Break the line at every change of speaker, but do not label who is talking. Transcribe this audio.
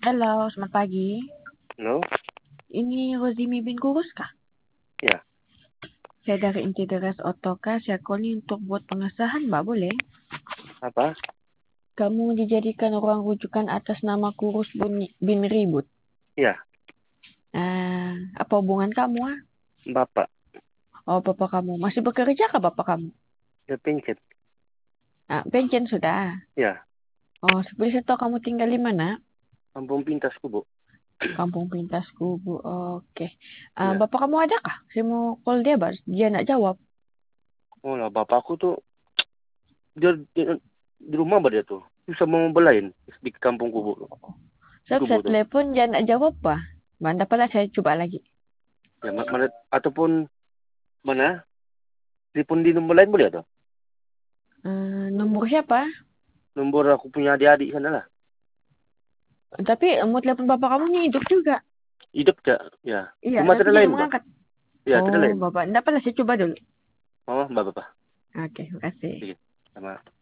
Halo, selamat pagi.
Halo?
Ini Rozimi bin Kurus kah?
Ya,
Saya dari Integras Otoka, saya call ini untuk buat pengesahan, Mbak, boleh?
apa?
Kamu dijadikan ruang rujukan atas nama Kurus bin Ribut.
Ya,
Apa hubungan kamu, ah?
Bapak.
Oh, bapak kamu. Masih bekerja kah bapak kamu?
Ya, pencet.
Pensiun sudah.
Ya,
Oh, bisa tahu kamu tinggal di mana?
Kampung Pintasku, Bu.
Kampung Pintas Kubu. Oke.
Ya.
Bapak kamu ada kah? Saya mau call dia, Bas. Dia nggak jawab.
Oh lah, bapakku tuh, dia di rumah dia tuh. Bisa mau belain di kampungku, Bu.
Saya
Kubu
bisa
tuh.
telepon, dia nggak jawab, Pak. Mantap pala, saya coba lagi.
Ya, mana, ataupun mana? Telepon di nomor lain boleh tuh?
Nomor siapa?
Nomor aku punya adik-adik sana lah.
Tapi mau telepon bapak kamu nih hidup juga.
Hidup gak? Ya.
Iya,
Cuma
tapi
tidak
dia
lain,
nggak
Pak.
mengangkat.
Ya, tidak
Oh,
lain.
bapak. Enggak apa saya coba dulu.
Oh, Bapak.
Oke, makasih.
Oke, sama.